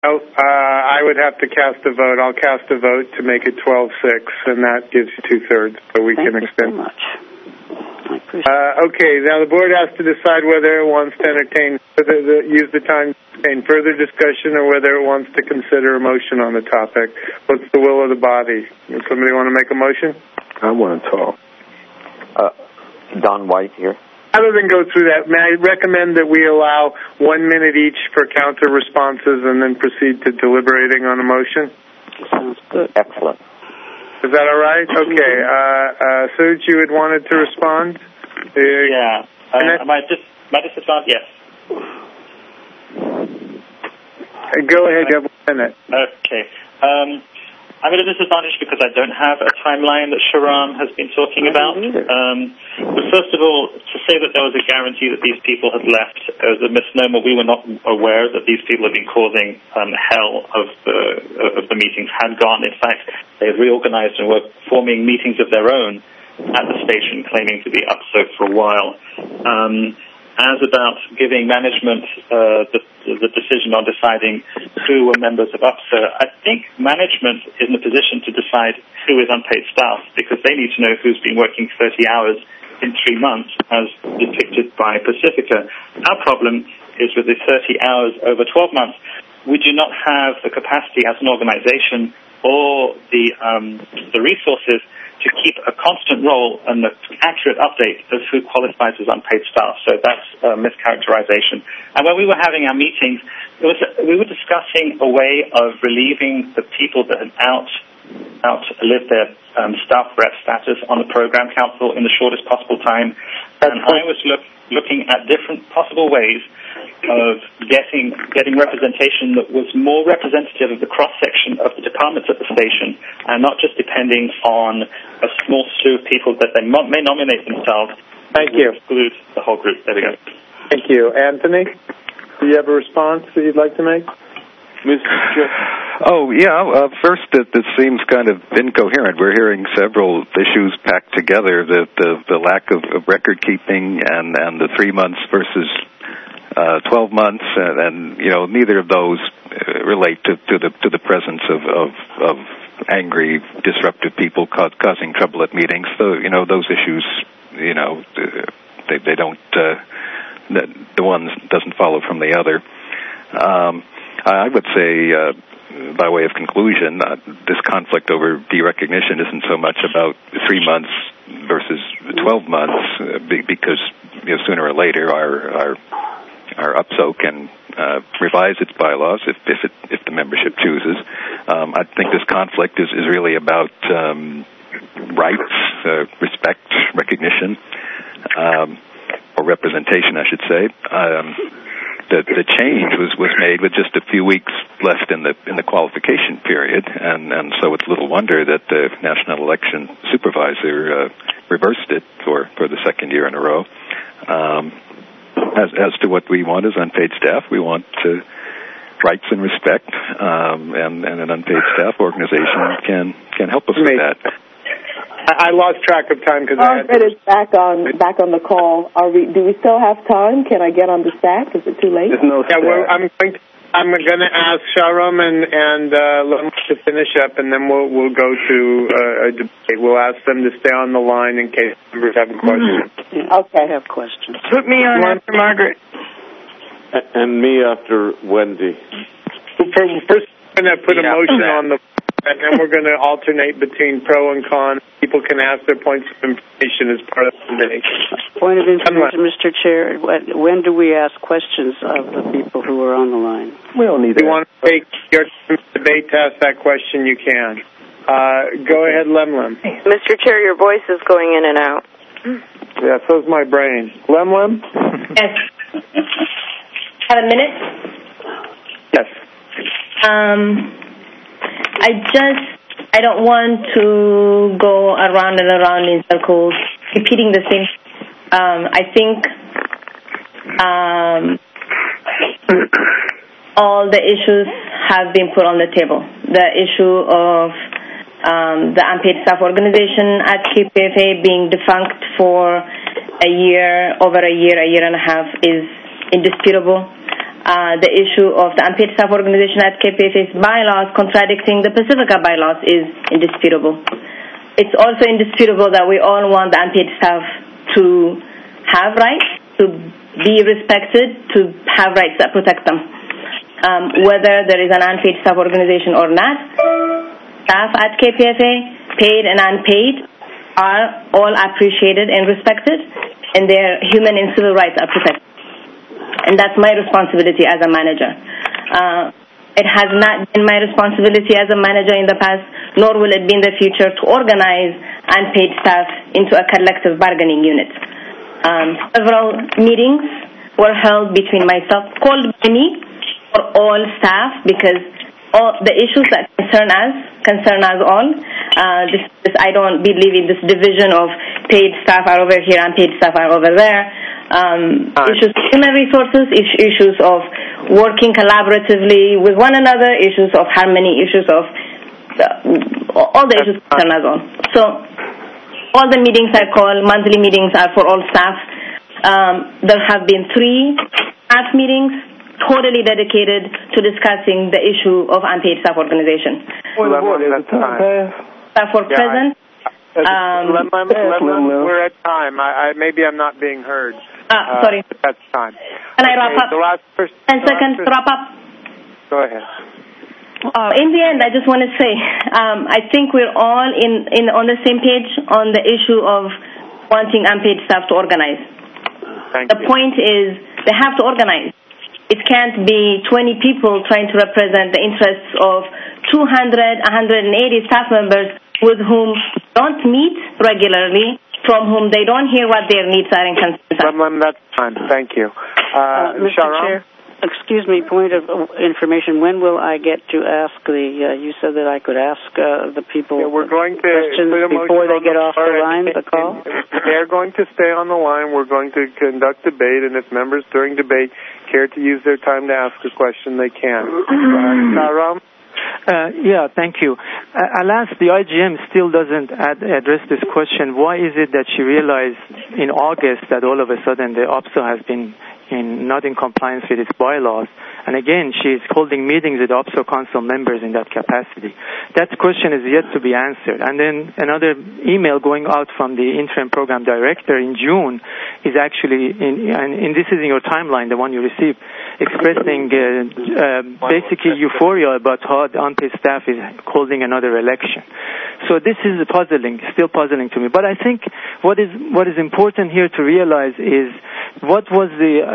I would have to cast a vote. I'll cast a vote to make it 12-6, and that gives you 2/3, so we can extend. Thank you so much. I appreciate okay, now the board has to decide whether it wants to entertain, use the time to entertain further discussion or whether it wants to consider a motion on the topic. What's the will of the body? Does somebody want to make a motion? I want to talk. Don White here. Rather than go through that, may I recommend that we allow 1 minute each for counter responses and then proceed to deliberating on a motion? Sounds good. Excellent. Is that all right? Okay. Suj, you had wanted to respond? Yeah. Am I disadvantaged? Yes. Go ahead, you have 1 minute. Okay. I'm at a disadvantage because I don't have a timeline that Shahram has been talking about. But first of all, to say that there was a guarantee that these people had left is a misnomer. We were not aware that these people had been causing hell of the meetings had gone. In fact, they had reorganized and were forming meetings of their own at the station, claiming to be UPSO for a while. As about giving management the decision on deciding who were members of UPSA, I think management is in a position to decide who is unpaid staff because they need to know who's been working 30 hours in 3 months as depicted by Pacifica. Our problem is with the 30 hours over 12 months. We do not have the capacity as an organization or the resources to keep a constant roll and an accurate update of who qualifies as unpaid staff. So that's a mischaracterization. And when we were having our meetings, we were discussing a way of relieving the people that had outlived their staff rep status on the program council in the shortest possible time. And I was looking at different possible ways of getting representation that was more representative of the cross-section of the departments at the station and not just depending on a small slew of people that they may nominate themselves. Thank you. Exclude the whole group. There we go. Thank you. Anthony, do you have a response that you'd like to make? First, it seems kind of incoherent. We're hearing several issues packed together, the lack of record keeping and the 3 months versus 12 months, and neither of those relate to the presence of angry, disruptive people causing trouble at meetings. So those issues, they don't. The one doesn't follow from the other. I would say, by way of conclusion, this conflict over derecognition isn't so much about 3 months versus 12 months, because sooner or later our UPSO can revise its bylaws if the membership chooses. I think this conflict is really about rights, respect, recognition, or representation, I should say. The change was made with just a few weeks left in the qualification period, and so it's little wonder that the National Election Supervisor reversed it for the second year in a row. As to what we want as unpaid staff, we want rights and respect, and an unpaid staff organization can help us with that. I lost track of time because Margaret is back on the call. Do we still have time? Can I get on the stack? Is it too late? There's no stack. I'm going to ask Shahram and Lem to finish up, and then we'll go to a debate. We'll ask them to stay on the line in case members have a question. Okay, I have questions. Put me on after Margaret. And me after Wendy. First, we're going to put a motion on the and then we're going to alternate between pro and con. People can ask their points of information as part of the debate. Point of information, Mr. Chair. When do we ask questions of the people who are on the line? We don't need that. If you want to take your debate to ask that question, you can. Go ahead, Lemlem. Mr. Chair, your voice is going in and out. Yeah, so's my brain. Lemlem? Yes. Have a minute? Yes. I don't want to go around and around in circles, repeating the same. I think all the issues have been put on the table. The issue of the unpaid staff organization at KPFA being defunct for over a year and a half is indisputable. the issue of the unpaid staff organization at KPFA's bylaws contradicting the Pacifica bylaws is indisputable. It's also indisputable that we all want the unpaid staff to have rights, to be respected, to have rights that protect them. Whether there is an unpaid staff organization or not, staff at KPFA, paid and unpaid, are all appreciated and respected, and their human and civil rights are protected. And that's my responsibility as a manager. It has not been my responsibility as a manager in the past, nor will it be in the future, to organize unpaid staff into a collective bargaining unit. Several meetings were held between myself, called by me, for all staff, because all the issues that concern us all. I don't believe in this division of paid staff are over here and paid staff are over there. Issues of human resources, issues of working collaboratively with one another, issues of harmony, issues of all the issues concern us all. So all the meetings I call, monthly meetings, are for all staff. There have been 3 staff meetings totally dedicated to discussing the issue of unpaid staff organization. Staff were present. We're at time. Maybe I'm not being heard. Sorry. But that's time. Can I wrap up? The last person. 10 seconds to wrap up. Go ahead. In the end, I just want to say, I think we're all on the same page on the issue of wanting unpaid staff to organize. The point is they have to organize. It can't be 20 people trying to represent the interests of 200, 180 staff members with whom don't meet regularly, from whom they don't hear what their needs are and concerns are. That's fine. Thank you. Mr. Chair, excuse me, point of information. When will I get to ask you said that I could ask the people we're going to questions before they get off the line, the call? They're going to stay on the line. We're going to conduct debate, and if members during debate care to use their time to ask a question, they can. Ram? Yeah, thank you. Alas, the IGM still doesn't address this question. Why is it that she realized in August that all of a sudden the OPSO has been not in compliance with its bylaws? And again, she's holding meetings with OPSO council members in that capacity. That question is yet to be answered. And then another email going out from the interim program director in June is actually, and this is in your timeline, the one you received, expressing basically euphoria about how the unpaid staff is holding another election. So this is still puzzling to me. But I think what is important here to realize is what was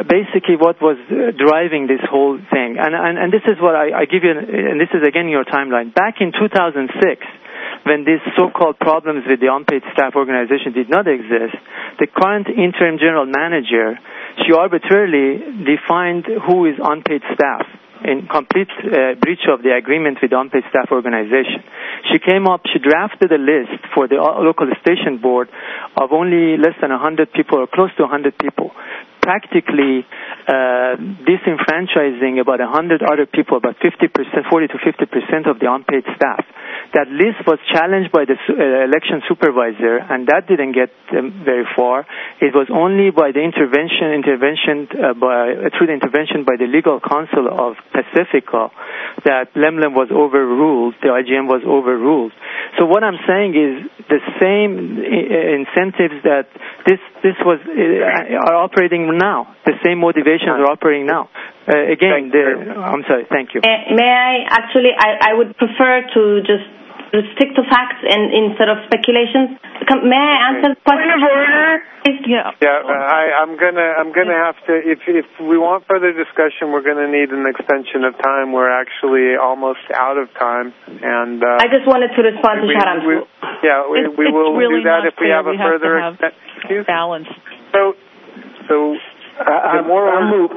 driving this whole thing. And this is what I give you, and this is again your timeline. Back in 2006, when these so-called problems with the unpaid staff organization did not exist, the current interim general manager, she arbitrarily defined who is unpaid staff in complete breach of the agreement with the unpaid staff organization. She drafted a list for the local station board of only less than 100 people or close to 100 people, practically disenfranchising about 100 other people, about 40 to 50% of the unpaid staff. That list was challenged by the election supervisor, and that didn't get very far. It was only by the through the intervention by the legal counsel of Pacifica that Lemlem was overruled, the IGM was overruled. So what I'm saying is the same incentives that this was are operating now. The same motivations are operating now. I'm sorry. Thank you. May I actually? I would prefer to just stick to facts and instead of speculations. May I answer the question? Point of order. I'm gonna have to. If we want further discussion, we're gonna need an extension of time. We're actually almost out of time, and I just wanted to respond to Sharam. We will really do that if we fair. have a further balance. So. I move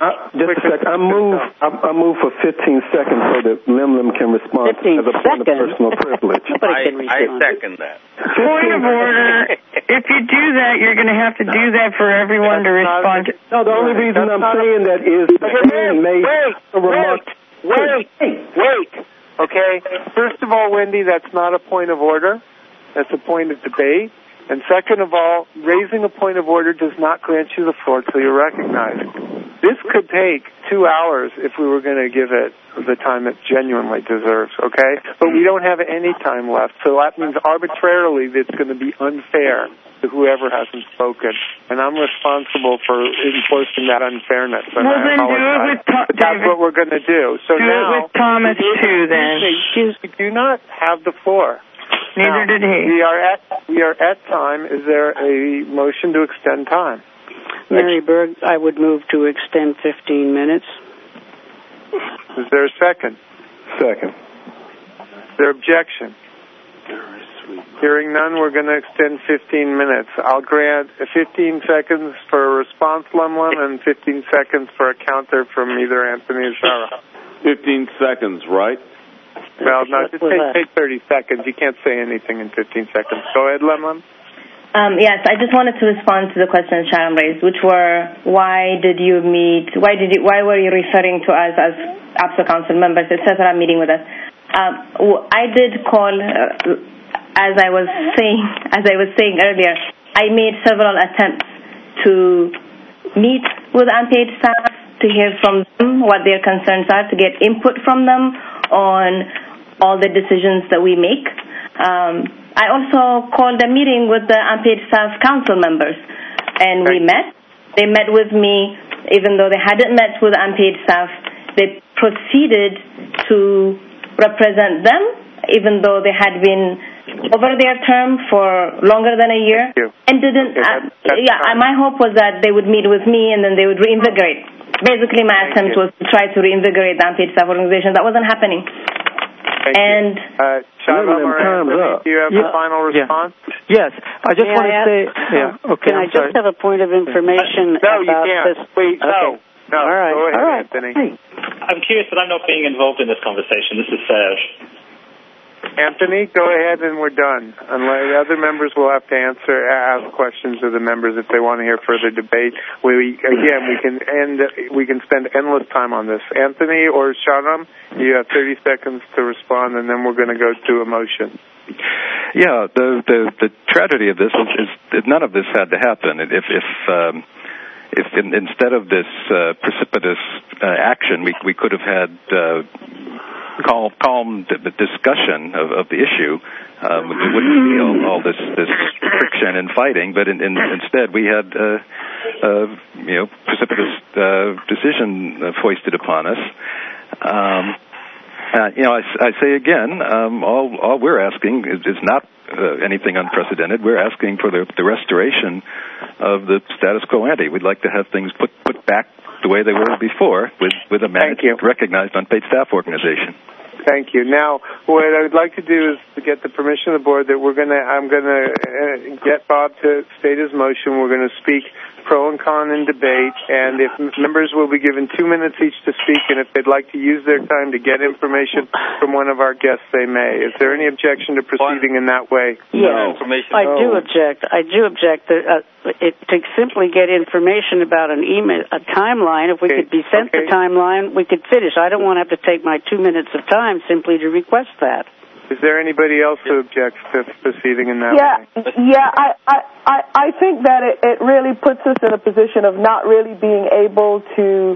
for 15 seconds so that Lemlem can respond as a point of personal privilege. I second that. Point of order. If you do that, you're going to have to do that for everyone to respond to. No, the only reason I'm saying that is Wait. Okay. First of all, Wendy, that's not a point of order. That's a point of debate. And second of all, raising a point of order does not grant you the floor till you're recognized. This could take 2 hours if we were going to give it the time it genuinely deserves, okay? But we don't have any time left, so that means arbitrarily it's going to be unfair to whoever hasn't spoken. And I'm responsible for enforcing that unfairness. And well, I then apologize. do it with But that's what we're going to do. So do now, it with Thomas, too, then. You do not have the floor. Neither did he. We are at time. Is there a motion to extend time? Mary Berg, I would move to extend 15 minutes. Is there a second? Second. Is there objection? Hearing none, we're going to extend 15 minutes. I'll grant 15 seconds for a response, Lemlem, and 15 seconds for a counter from either Anthony or Sarah. 15 seconds, right? Well, no, just take 30 seconds. You can't say anything in 15 seconds. Go ahead, Lemlem. Yes, I just wanted to respond to the questions Sharon raised, which were why did you meet? Why were you referring to us as APSA Council members, etc., meeting with us? I did call, as I was saying earlier. I made several attempts to meet with unpaid staff to hear from them what their concerns are, to get input from them on all the decisions that we make. I also called a meeting with the unpaid staff council members, and we met. They met with me, even though they hadn't met with unpaid staff. They proceeded to represent them, even though they had been over their term for longer than a year, and didn't. My hope was that they would meet with me and then they would reinvigorate. Basically, my attempt was to try to reinvigorate the unpaid staff organization. That wasn't happening. And Shadlam, do you have a final response? Yes, I just want to say. Okay. Can I just have a point of information no, about you can't. this? Please, okay. No. All right. Go ahead, all right. Anthony. I'm curious, but I'm not being involved in this conversation. This is Serge. Anthony, go ahead and we're done. Unless other members will have to ask questions of the members if they want to hear further debate. We can spend endless time on this. Anthony or Shadram, you have 30 seconds to respond, and then we're going to go to a motion. Yeah, the tragedy of this is none of this had to happen. If instead of this precipitous action, we could have had calm discussion of the issue. We wouldn't see all this friction and fighting, but instead we had precipitous decision foisted upon us. I say again, all we're asking is not anything unprecedented. We're asking for the restoration of the status quo ante. We'd like to have things put back the way they were before, with a managed, recognized unpaid staff organization. Thank you. Now, what I would like to do is to get the permission of the board that I'm going to get Bob to state his motion. We're going to speak pro and con in debate, and if members will be given 2 minutes each to speak, and if they'd like to use their time to get information from one of our guests, they may. Is there any objection to proceeding in that way? Yes, I do object. I do object that to simply get information about a timeline. If we could be sent the timeline, we could finish. I don't want to have to take my 2 minutes of time simply to request that. Is there anybody else who objects to proceeding in that way? Yeah, I think that it really puts us in a position of not really being able to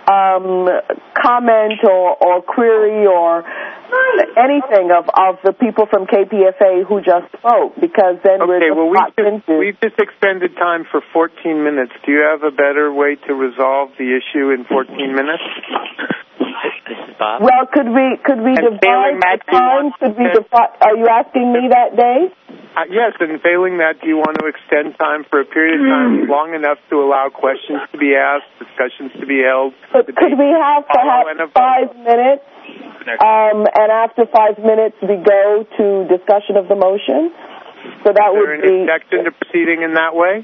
comment or query or anything of the people from KPFA who just spoke, because then we've just extended time for 14 minutes. Do you have a better way to resolve the issue in 14 minutes? This is Bob. Well, could we divide the time? Are you asking me that day? Yes, and failing that, do you want to extend time for a period of time long enough to allow questions to be asked, discussions to be held? But could we have perhaps 5 minutes, and after 5 minutes we go to discussion of the motion? So that would be... Is there an objection to proceeding in that way?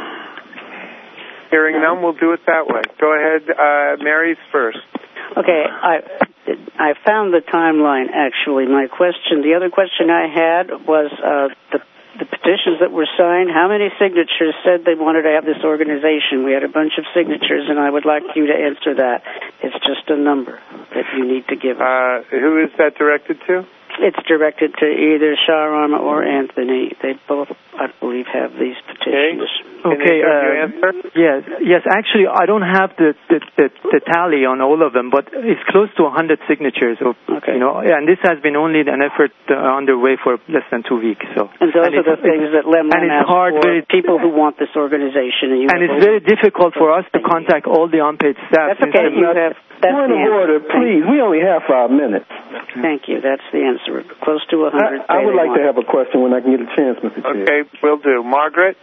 Hearing none, we'll do it that way. Go ahead, Mary's first. Okay, I found the timeline, actually. The other question I had was the petitions that were signed. How many signatures said they wanted to have this organization? We had a bunch of signatures, and I would like you to answer that. It's just a number that you need to give us. Who is that directed to? it's directed to either Shahram or Anthony. They both, I believe, have these petitions. Okay. Yes. Actually, I don't have the tally on all of them, but it's close to 100 signatures. Okay. And this has been only an effort underway for less than 2 weeks. So. And those are the things that Lemlem asked for, people who want this organization. And it's very difficult for us to contact all the unpaid staff. That's okay. Point of order, please. We only have 5 minutes. Thank you. That's the answer. Close to 100. I would like to have a question when I can get a chance, Mr. Chair. Okay, will do. Margaret?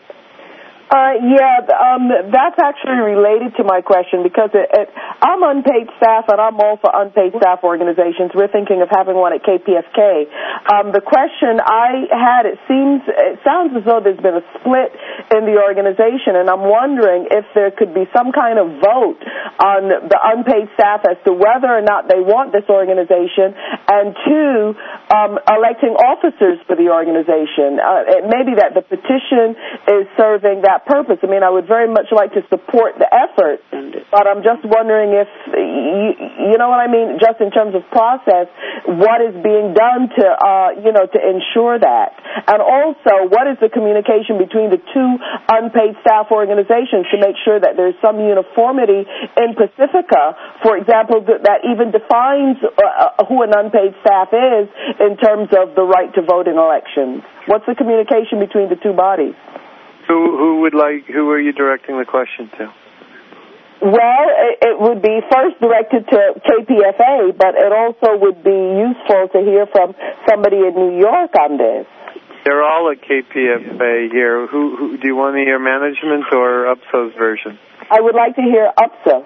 That's actually related to my question because I'm unpaid staff and I'm all for unpaid staff organizations. We're thinking of having one at KPFK. The question I had, it sounds as though there's been a split in the organization, and I'm wondering if there could be some kind of vote on the unpaid staff as to whether or not they want this organization, and two, electing officers for the organization. It may be that the petition is serving that purpose. I mean, I would very much like to support the effort, but I'm just wondering if, you know what I mean, just in terms of process, what is being done to ensure that? And also, what is the communication between the two unpaid staff organizations to make sure that there's some uniformity in Pacifica, for example, that even defines who an unpaid staff is in terms of the right to vote in elections? What's the communication between the two bodies? Who are you directing the question to? Well, it would be first directed to KPFA, but it also would be useful to hear from somebody in New York on this. They're all at KPFA here. Who do you want to hear, management or UPSO's version? I would like to hear UPSO.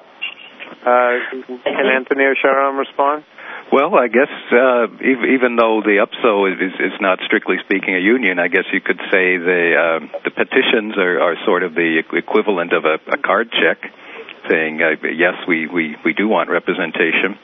Can Anthony or Shahram respond? Well, I guess even though the UPSO is not strictly speaking a union, I guess you could say the petitions are sort of the equivalent of a card check, saying yes, we do want representation.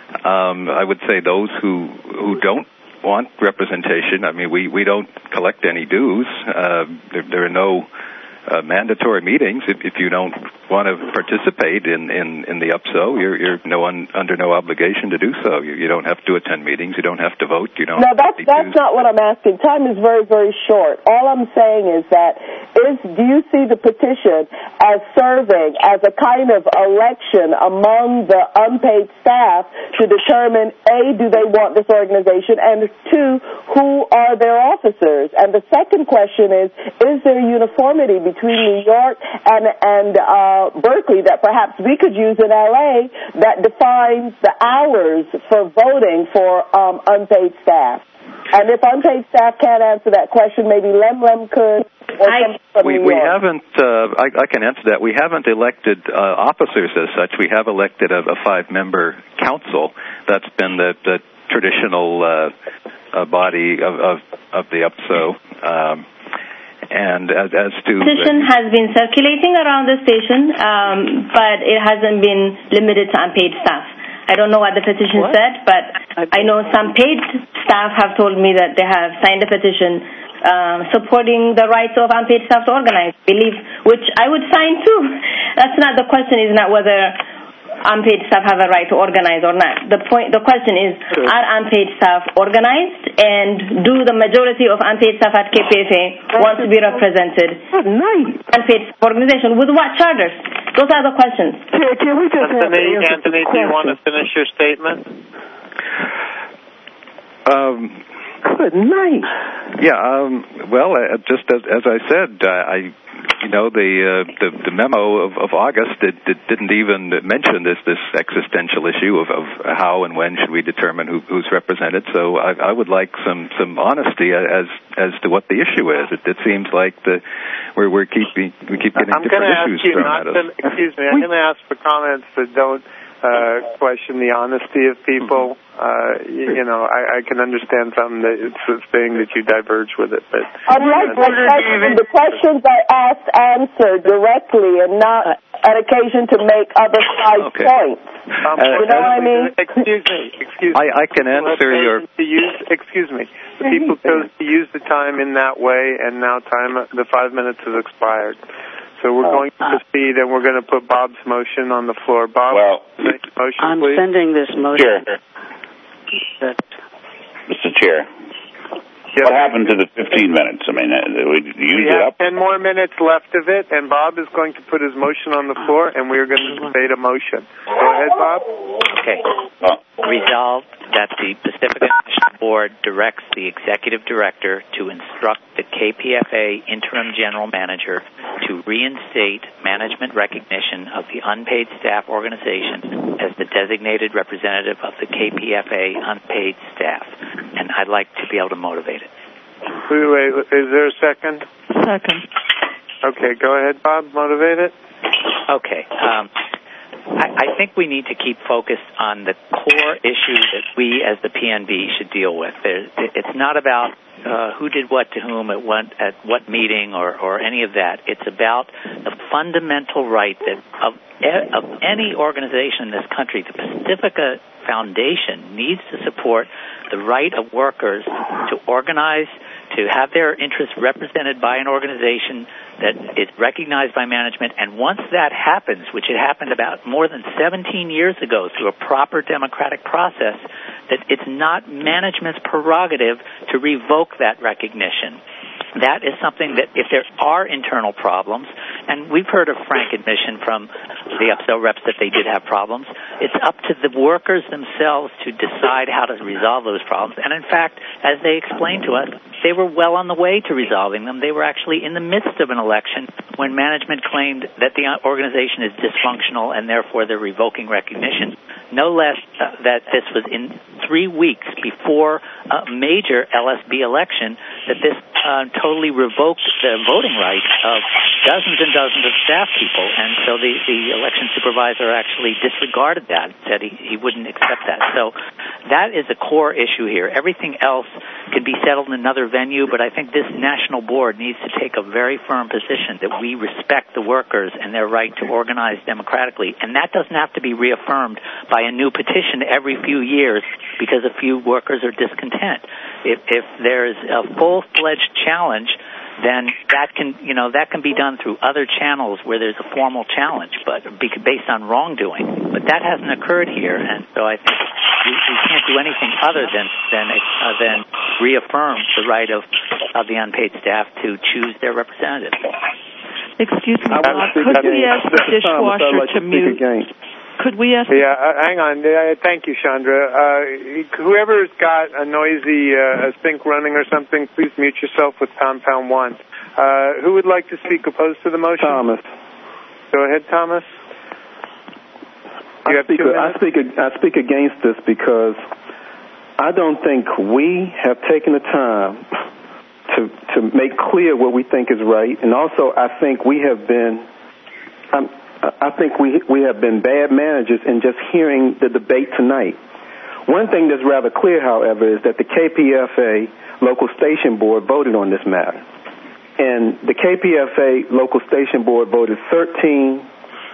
I would say those who don't want representation, I mean, we don't collect any dues. There are no mandatory meetings. If you don't want to participate in the UPSO, you're under no obligation to do so. You don't have to attend meetings. You don't have to vote. You don't. No, that's not what I'm asking. Time is very, very short. All I'm saying is that do you see the petition as serving as a kind of election among the unpaid staff to determine, A, do they want this organization, and two, who are their officers? And the second question is there uniformity between New York and Berkeley that perhaps we could use in LA that defines the hours for voting for unpaid staff? And if unpaid staff can't answer that question, maybe Lemlem could. We haven't. I can answer that. We haven't elected officers as such. We have elected a 5-member council. That's been the traditional body of the UPSO. And as to petition has been circulating around the station, but it hasn't been limited to unpaid staff. I don't know what the petition said, but I know some paid staff have told me that they have signed a petition supporting the rights of unpaid staff to organize, which I would sign too. That's not the question. Is not whether unpaid staff have a right to organize or not. The question is, are unpaid staff organized, and do the majority of unpaid staff at KPFA want to be represented? Unpaid organization with what charters? Those are the questions. Can we just Anthony, do you want to finish your statement? Good night. Yeah. Well, just as I said, the memo of August didn't even mention this existential issue of how and when should we determine who's represented. So I would like some honesty as to what the issue is. It seems like we keep getting different issues thrown at us. Excuse me. I'm going to ask for comments that don't question the honesty of people. I can understand something that it's saying that you diverge with it, but I'd like the questions I asked answered directly and not an occasion to make other side points. You know what I mean? Excuse me. I can answer your. Excuse me. The people chose to use the time in that way, and now the 5 minutes has expired. So we're going to proceed, and we're going to put Bob's motion on the floor. Bob, motion, I'm please. sending this motion. Sure. Mr. Chair. Yep. What happened to the 15 minutes? I mean, we used it up? 10 more minutes left of it, and Bob is going to put his motion on the floor, and we are going to debate a motion. Go ahead, Bob. Okay. Resolved that the Pacifica National Board directs the Executive Director to instruct the KPFA Interim General Manager to reinstate management recognition of the unpaid staff organization as the designated representative of the KPFA unpaid staff. And I'd like to be able to motivate it. Wait, is there a second? Second. Okay, go ahead, Bob. Motivate it. Okay. I think we need to keep focused on the core issue that we as the PNB should deal with. It's not about who did what to whom at what meeting or any of that. It's about the fundamental right that of any organization in this country. The Pacifica Foundation needs to support the right of workers to organize, to have their interests represented by an organization that is recognized by management. And once that happens, which it happened about more than 17 years ago through a proper democratic process, that it's not management's prerogative to revoke that recognition. That is something that if there are internal problems, and we've heard a frank admission from the UPSO reps that they did have problems, it's up to the workers themselves to decide how to resolve those problems. And in fact, as they explained to us, they were well on the way to resolving them. They were actually in the midst of an election when management claimed that the organization is dysfunctional and therefore they're revoking recognition. No less that this was in 3 weeks before a major LSB election that this totally revoked the voting rights of dozens and dozens of staff people. And so the election supervisor actually disregarded that, said he wouldn't accept that. So that is a core issue here. Everything else could be settled in another venue, but I think this national board needs to take a very firm position that we respect the workers and their right to organize democratically. And that doesn't have to be reaffirmed by a new petition every few years because a few workers are discontent. If there's a full-fledged challenge, then that can be done through other channels where there's a formal challenge, but based on wrongdoing. But that hasn't occurred here, and so I think we can't do anything other than reaffirm the right of the unpaid staff to choose their representative. Excuse me, Bob. Could we ask the dishwasher to mute? Could we ask? Yeah, hang on. Thank you, Chandra. Whoever's got a noisy sink running or something, please mute yourself with compound 1. Who would like to speak opposed to the motion? Thomas. Go ahead, Thomas. I speak against this because I don't think we have taken the time to make clear what we think is right, and also I think we have been. I think we have been bad managers in just hearing the debate tonight. One thing that's rather clear, however, is that the KPFA local station board voted on this matter. And the KPFA local station board voted 13-0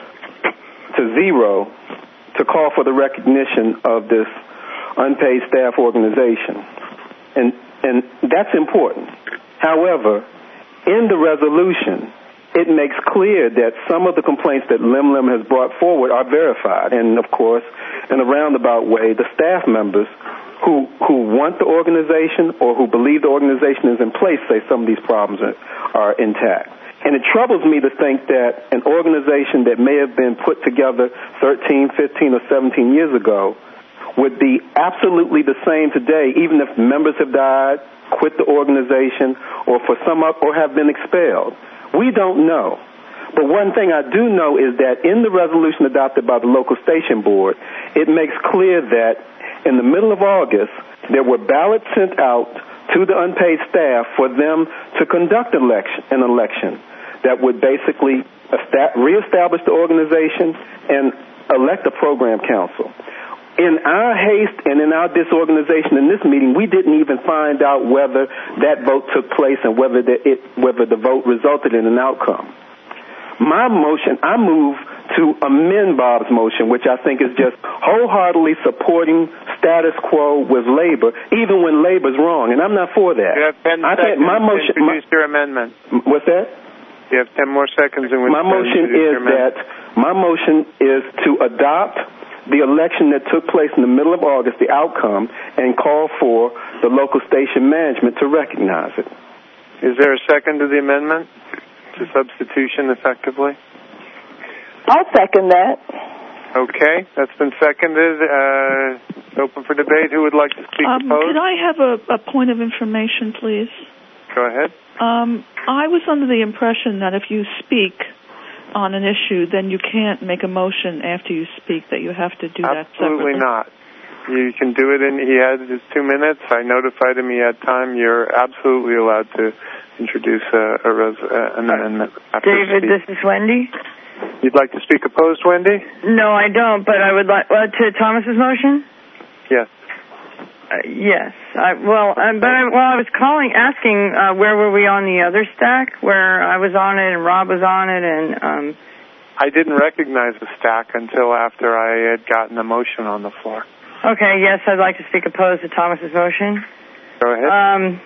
to call for the recognition of this unpaid staff organization. And that's important. However, in the resolution, it makes clear that some of the complaints that Lim has brought forward are verified. And, of course, in a roundabout way, the staff members who want the organization or who believe the organization is in place say some of these problems are intact. And it troubles me to think that an organization that may have been put together 13, 15, or 17 years ago would be absolutely the same today, even if members have died, quit the organization, or have been expelled. We don't know. But one thing I do know is that in the resolution adopted by the local station board, it makes clear that in the middle of August, there were ballots sent out to the unpaid staff for them to conduct an election that would basically reestablish the organization and elect a program council. In our haste and in our disorganization in this meeting, we didn't even find out whether that vote took place and whether the vote resulted in an outcome. My motion, I move to amend Bob's motion, which I think is just wholeheartedly supporting status quo with labor, even when labor's wrong, and I'm not for that. You have 10 seconds to introduce your amendment. What's that? You have 10 more seconds in which my motion is to adopt the election that took place in the middle of August, the outcome, and call for the local station management to recognize it. Is there a second to the amendment to substitution effectively? I'll second that. Okay, that's been seconded. Open for debate. Who would like to speak opposed? Could I have a point of information, please? Go ahead. I was under the impression that if you speak on an issue, then you can't make a motion after you speak, that you have to do that separately. Absolutely not. You can do it he had his 2 minutes. I notified him he had time. You're absolutely allowed to introduce an amendment. David, this is Wendy. You'd like to speak opposed, Wendy? No, I don't, but I would like, to Thomas's motion? Yes. Yes. I was asking where were we on the other stack, where I was on it and Rob was on it, and I didn't recognize the stack until after I had gotten a motion on the floor. Okay, yes, I'd like to speak opposed to Thomas's motion. Go ahead.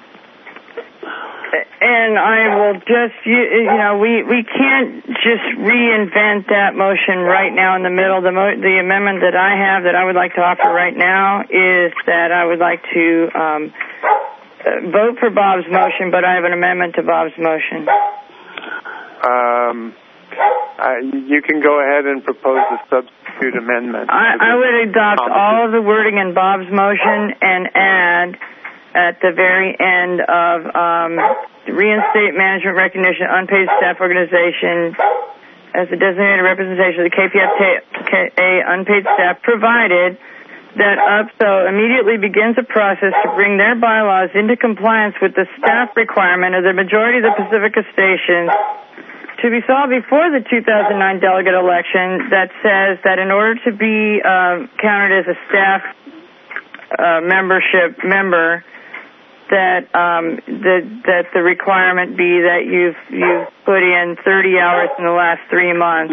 And I will just, we can't just reinvent that motion right now in the middle. The amendment that I have that I would like to offer right now is that I would like to vote for Bob's motion, but I have an amendment to Bob's motion. You can go ahead and propose a substitute amendment. I would adopt all of the wording in Bob's motion and add at the very end of reinstate management recognition unpaid staff organization as a designated representation of the KPFA unpaid staff, provided that UPSO immediately begins a process to bring their bylaws into compliance with the staff requirement of the majority of the Pacifica stations to be solved before the 2009 delegate election that says that in order to be counted as a staff membership member, that the requirement be that you've put in 30 hours in the last 3 months.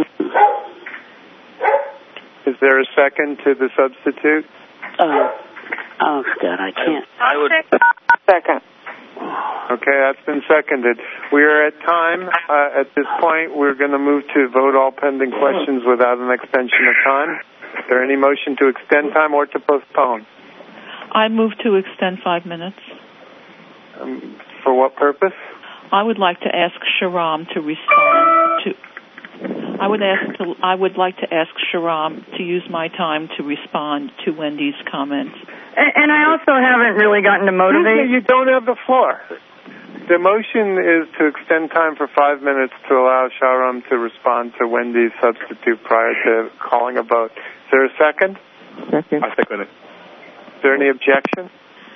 Is there a second to the substitute? Oh God, I can't. I would second. Okay, that's been seconded. We are at time. At this point, we're going to move to vote all pending questions without an extension of time. Is there any motion to extend time or to postpone? I move to extend 5 minutes. For what purpose? I would like to ask Shahram to respond to. I would like to ask Shahram to use my time to respond to Wendy's comments. And I also haven't really gotten to motivate. You don't have the floor. The motion is to extend time for 5 minutes to allow Shahram to respond to Wendy's substitute prior to calling a vote. Is there a second? Second. I second it. Is there any objection?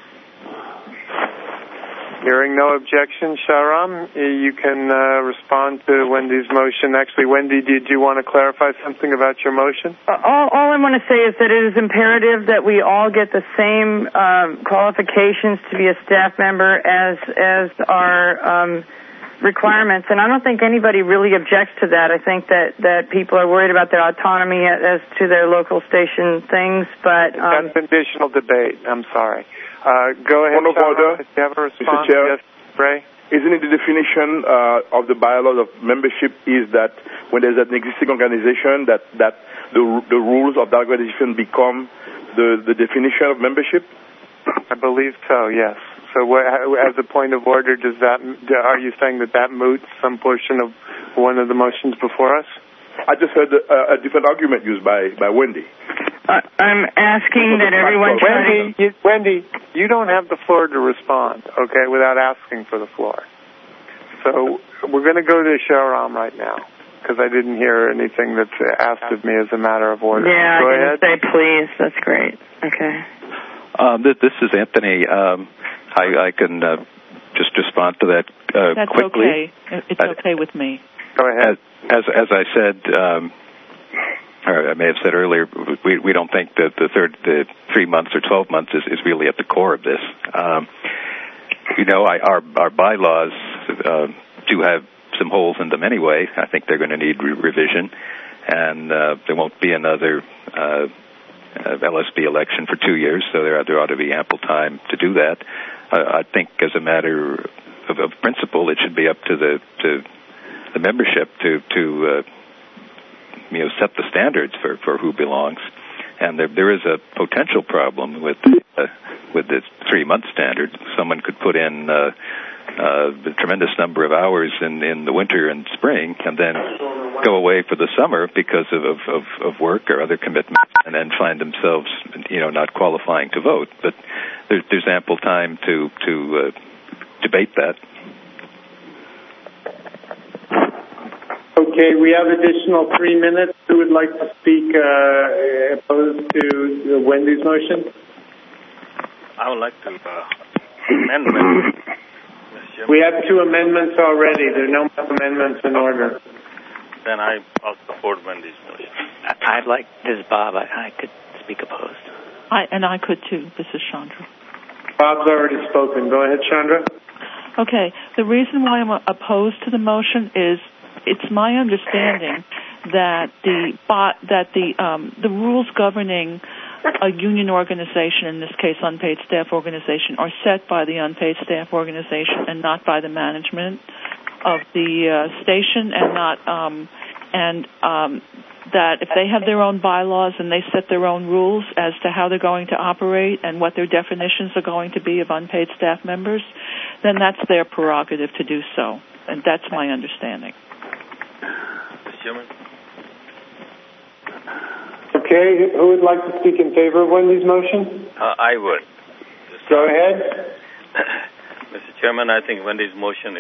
Hearing no objection, Shahram, you can respond to Wendy's motion. Actually, Wendy, did you want to clarify something about your motion? All I want to say is that it is imperative that we all get the same qualifications to be a staff member as our requirements, and I don't think anybody really objects to that. I think that people are worried about their autonomy as to their local station things, but that's additional debate. I'm sorry. Go ahead, Point of order. If you have a response. Mr. Chair, yes, Ray? Isn't it the definition of the bylaws of membership is that when there's an existing organization that the rules of that organization become the definition of membership? I believe so, yes. So as a point of order, are you saying that moots some portion of one of the motions before us? I just heard a different argument used by Wendy. I'm asking that everyone Wendy, you don't have the floor to respond, okay, without asking for the floor. So we're going to go to Shahram right now, because I didn't hear anything that's asked of me as a matter of order. Yeah, go I ahead. Say please. That's great. Okay. This is Anthony. I can just respond to that That's quickly. Okay. It's okay with me. Go ahead. As I said, or I may have said earlier, we don't think that the 3 months or 12 months is really at the core of this. Our bylaws do have some holes in them anyway. I think they're going to need revision, and there won't be another LSB election for 2 years, so there ought to be ample time to do that. I think as a matter of principle, it should be up to the membership to set the standards for who belongs. And there is a potential problem with the 3-month standard. Someone could put in the tremendous number of hours in the winter and spring, and then go away for the summer because of work or other commitments, and then find themselves, not qualifying to vote. But there's ample time to debate that. Okay, we have additional 3 minutes. Who would like to speak opposed to Wendy's motion? I would like to amend. We have 2 amendments already. There are no more amendments in order. Then I also support Wendy's motion. This is Bob. I could speak opposed. I could too. This is Chandra. Bob's already spoken. Go ahead, Chandra. Okay. The reason why I'm opposed to the motion is it's my understanding that the rules governing a union organization, in this case unpaid staff organization, are set by the unpaid staff organization and not by the management of the station, and that if they have their own bylaws and they set their own rules as to how they're going to operate and what their definitions are going to be of unpaid staff members, then that's their prerogative to do so. And that's my understanding. Mr. Chairman? Okay, who would like to speak in favor of Wendy's motion? I would. Go ahead. Mr. Chairman, I think Wendy's motion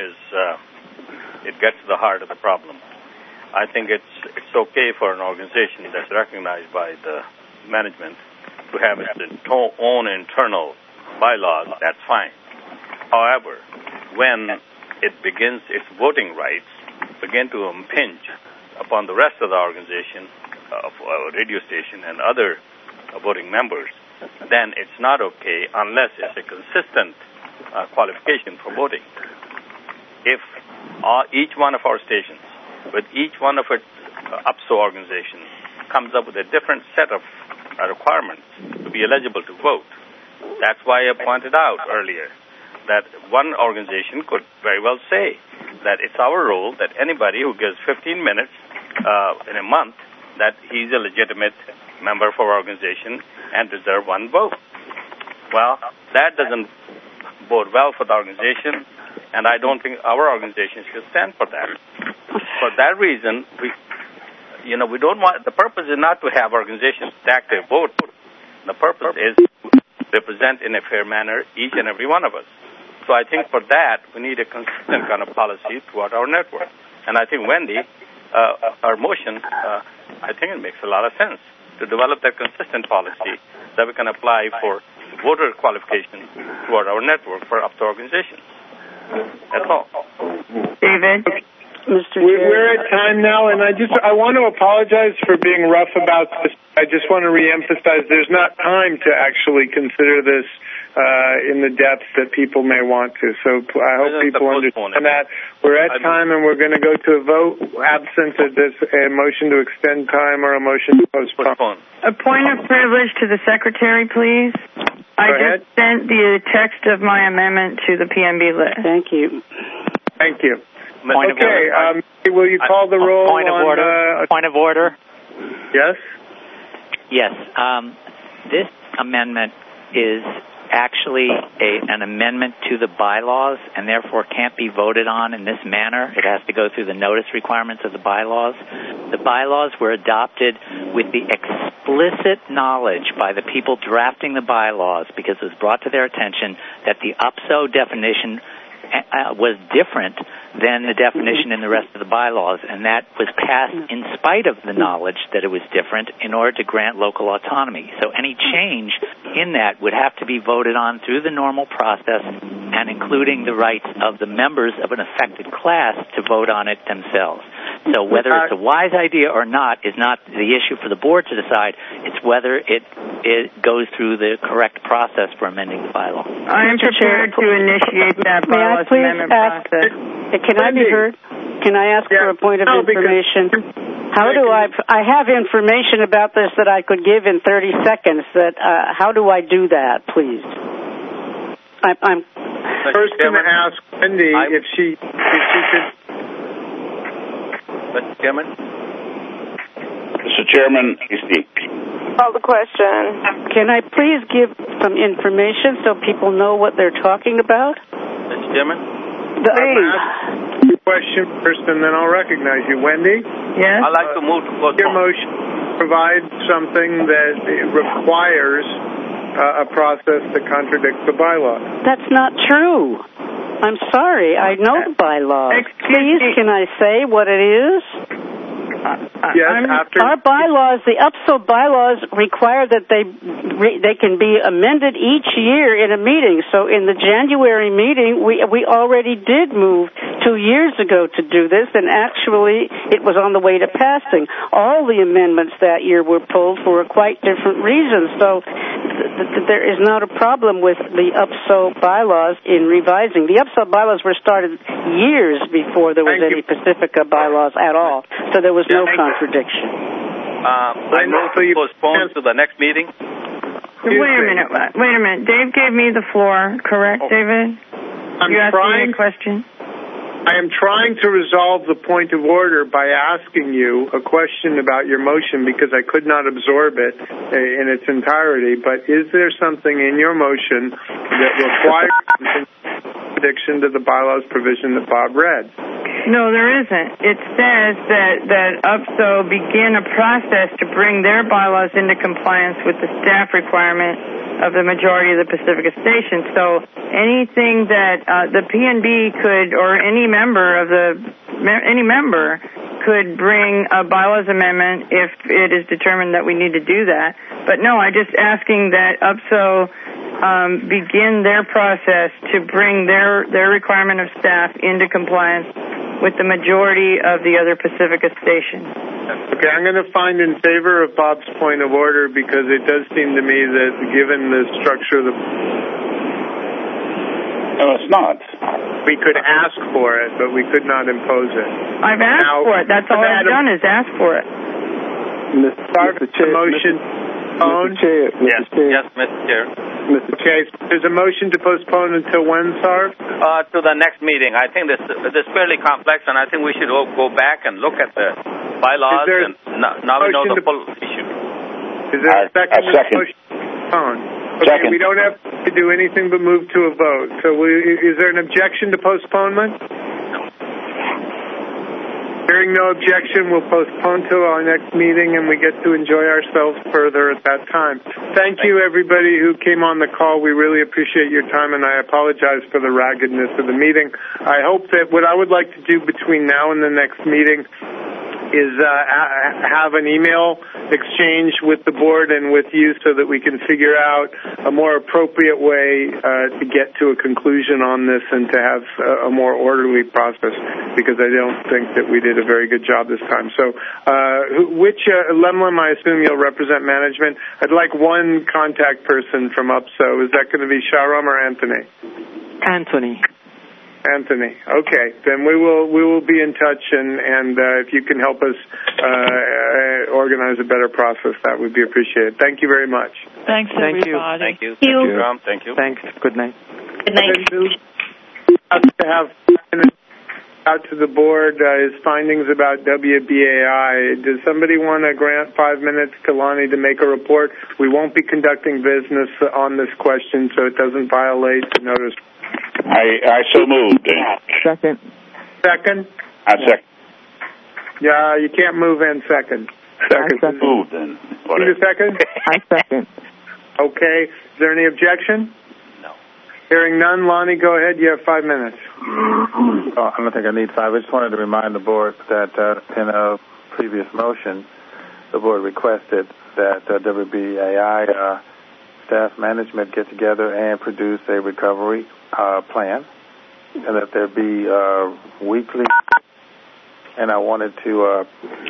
it gets to the heart of the problem. I think it's okay for an organization that's recognized by the management to have its own internal bylaws. That's fine. However, when it begins its voting rights, begin to impinge upon the rest of the organization, of radio station and other voting members, then it's not okay unless it's a consistent qualification for voting. If each one of our stations, with each one of its UPSO organizations, comes up with a different set of requirements to be eligible to vote, that's why I pointed out earlier that one organization could very well say that it's our rule that anybody who gives 15 minutes in a month, that he's a legitimate member for our organization and deserve one vote. Well, that doesn't bode well for the organization, and I don't think our organization should stand for that. For that reason, we don't want. The purpose is not to have organizations stack their vote. The purpose is to represent in a fair manner each and every one of us. So I think for that we need a consistent kind of policy throughout our network. And I think Wendy, our motion, I think it makes a lot of sense to develop that consistent policy that we can apply for voter qualification throughout our network for up to organizations. That's all. David? We're at time now, and I want to apologize for being rough about this. I just want to reemphasize there's not time to actually consider this in the depth that people may want to. So I hope people understand that. We're at time, and we're going to go to a vote absent of this motion to extend time or a motion to postpone. A point of privilege to the Secretary, please. I just sent the text of my amendment to the PNB list. Thank you. Thank you. Will you call the roll? Point of order. Yes? Yes. This amendment is actually an amendment to the bylaws and therefore can't be voted on in this manner. It has to go through the notice requirements of the bylaws. The bylaws were adopted with the explicit knowledge by the people drafting the bylaws, because it was brought to their attention that the UPSO definition was different than the definition in the rest of the bylaws, and that was passed in spite of the knowledge that it was different in order to grant local autonomy. So any change in that would have to be voted on through the normal process, and including the rights of the members of an affected class to vote on it themselves. So whether it's a wise idea or not is not the issue for the board to decide. It's whether it goes through the correct process for amending the bylaw. I am prepared to initiate that bylaws amendment process. Can I be heard? Can I ask for a point of information? How do I have information about this that I could give in 30 seconds. How do I do that, please? I'm first going to ask Wendy if she could. Mr. Chairman? Mr. Chairman, Call the question. Can I please give some information so people know what they're talking about? Mr. Chairman? Your question first, and then I'll recognize you. Wendy? Yes? I'd like to move to postpone. Your motion provides something that requires a process that contradicts the bylaw. That's not true. I'm sorry. I know the bylaws. Please, can I say what it is? Our bylaws, the UPSO bylaws, require that they can be amended each year in a meeting. So in the January meeting, we already did move 2 years ago to do this, and actually it was on the way to passing. All the amendments that year were pulled for quite different reasons. So there is not a problem with the UPSO bylaws in revising. The UPSO bylaws were started years before there was any Pacifica bylaws at all. So there was no contradiction. I move to postpone to the next meeting. Wait a minute. Dave gave me the floor, correct, David? You asked me a question? I am trying to resolve the point of order by asking you a question about your motion because I could not absorb it in its entirety. But is there something in your motion that requires contradiction to the bylaws provision that Bob read? No, there isn't. It says that UPSO begin a process to bring their bylaws into compliance with the staff requirement of the majority of the Pacifica stations. So anything that the PNB could, or any member could bring a bylaws amendment if it is determined that we need to do that. But no, I'm just asking that UPSO begin their process to bring their requirement of staff into compliance with the majority of the other Pacifica stations. Okay, I'm going to find in favor of Bob's point of order because it does seem to me that given the structure of the... No, it's not. We could ask for it, but we could not impose it. I've asked for it. That's all I've done is ask for it. Mr. Chair, motion. Mr. Chair. Yes, Mr. Chair. Okay, there's a motion to postpone until when, Sarv? To the next meeting. I think this is fairly complex, and I think we should all go back and look at the bylaws, and now we know the full issue. Is there a second? Motion to postpone? Okay, we don't have to do anything but move to a vote. So is there an objection to postponement? No. Hearing no objection, we'll postpone to our next meeting, and we get to enjoy ourselves further at that time. Thank you, everybody who came on the call. We really appreciate your time, and I apologize for the raggedness of the meeting. I hope that what I would like to do between now and the next meeting is have an email exchange with the board and with you so that we can figure out a more appropriate way to get to a conclusion on this and to have a more orderly process, because I don't think that we did a very good job this time. So Lemlem, I assume you'll represent management. I'd like one contact person from UPSO. Is that going to be Sharam or Anthony? Anthony. Okay, then we will be in touch, and if you can help us organize a better process, that would be appreciated. Thank you very much. Thanks, everybody. Thank you. Thank you. Thanks. Good night. Good night. To have out to the board his findings about WBAI. Does somebody want to grant 5 minutes to Lonnie to make a report? We won't be conducting business on this question, so it doesn't violate the notice. I so moved. Second. Second? I second. Yeah, you can't move in second. Second. Moved then. Need a second? I second. Okay. Is there any objection? No. Hearing none, Lonnie, go ahead. You have 5 minutes. I don't think I need 5. I just wanted to remind the board that in a previous motion, the board requested that WBAI staff management get together and produce a recovery plan, and that there be weekly. And I wanted to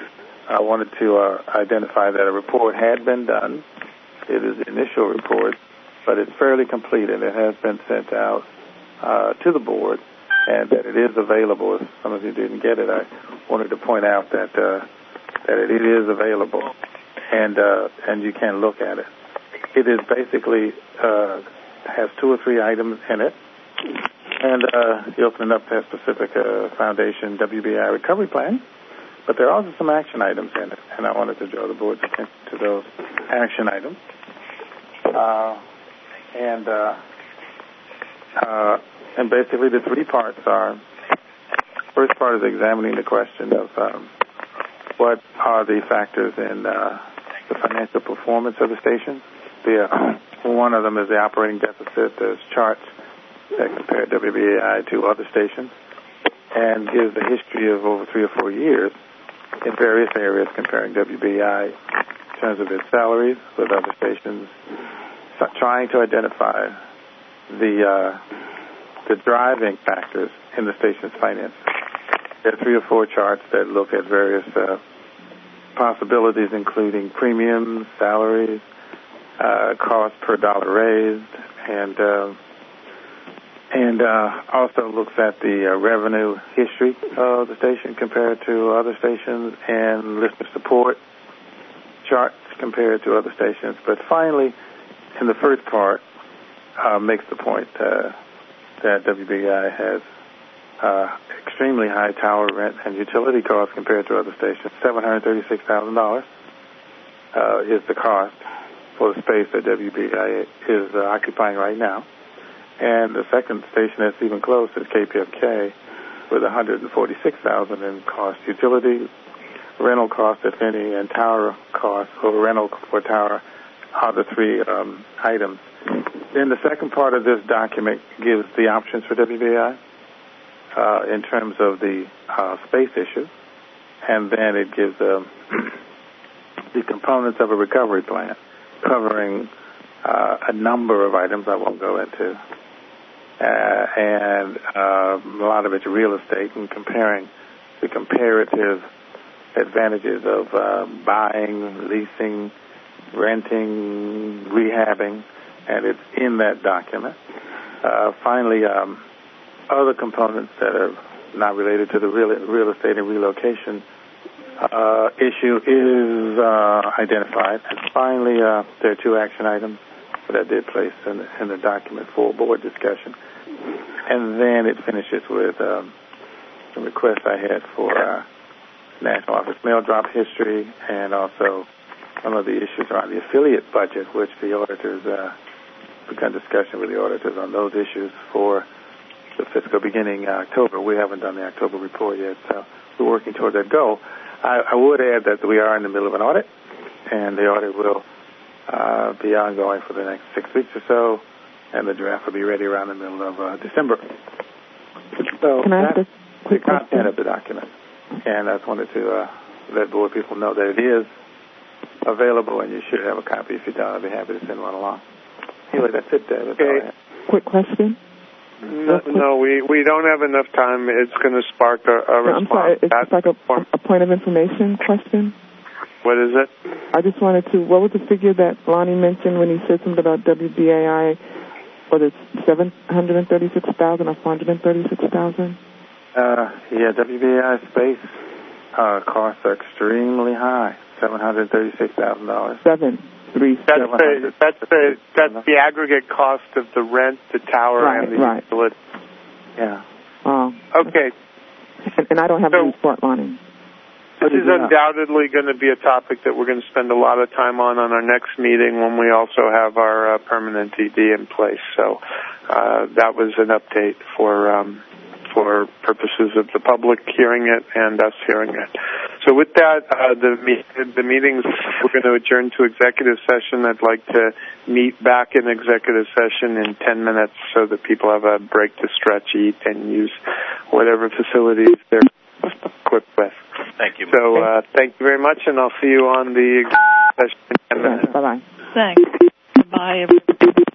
identify that a report had been done. It is the initial report, but it's fairly complete, and it has been sent out to the board, and that it is available. If some of you didn't get it, I wanted to point out that it is available, and you can look at it. It is basically has 2 or 3 items in it, and you open it up to Pacifica Foundation WBI Recovery Plan, but there are also some action items in it, and I wanted to draw the board's attention to those. action items. And basically the three parts are, first part is examining the question of what are the factors in the financial performance of the station. One of them is the operating deficit. There's charts that compare WBAI to other stations and gives the history of over 3 or 4 years in various areas comparing WBAI in terms of its salaries with other stations, trying to identify the driving factors in the station's finances. There are 3 or 4 charts that look at various possibilities, including premiums, salaries, cost per dollar raised, and also looks at the revenue history of the station compared to other stations, and listener support charts compared to other stations. But finally, in the first part, makes the point that WBAI has extremely high tower rent and utility costs compared to other stations. $736,000 is the cost for the space that WBAI is occupying right now. And the second station that's even close is KPFK with $146,000 in cost. Utility, rental cost, if any, and tower cost or rental for tower are the 3 items. Then the second part of this document gives the options for WBAI in terms of the space issue, and then it gives the components of a recovery plan covering a number of items I won't go into, and a lot of it's real estate and comparing the comparative advantages of buying, leasing, renting, rehabbing, and it's in that document. Finally, other components that are not related to the real estate and relocation issue is identified. And finally, there are 2 action items that I did place in the document for board discussion. And then it finishes with a request I had for National Office mail drop history, and also some of the issues around the affiliate budget, which the auditors begun discussion with the auditors on those issues for the fiscal beginning October. We haven't done the October report yet, so we're working toward that goal. I would add that we are in the middle of an audit, and the audit will be ongoing for the next 6 weeks or so, and the draft will be ready around the middle of December. So that's the content of the document, and I just wanted to let board people know that it is available, and you should have a copy. If you don't, I'll be happy to send one along. Anyway, that's it, David. Okay. Quick question? No, we don't have enough time. It's going to spark a response. I'm sorry, it's just like a point of information question. What is it? I just wanted to, what was the figure that Lonnie mentioned when he said something about WBAI, whether it's $736,000 or $436,000? Yeah, WBAI space costs are extremely high, $736,000. That's the aggregate cost of the rent, the tower, and the utility. Yeah. Okay. And I don't have the report, Lonnie. This is undoubtedly going to be a topic that we're going to spend a lot of time on our next meeting when we also have our permanent ED in place. So that was an update for purposes of the public hearing it and us hearing it. So with that, the meetings, we're going to adjourn to executive session. I'd like to meet back in executive session in 10 minutes so that people have a break to stretch, eat, and use whatever facilities they're equipped with. Thank you. So thank you very much, and I'll see you on the executive session in 10 minutes. Bye-bye. Thanks. Bye, everybody.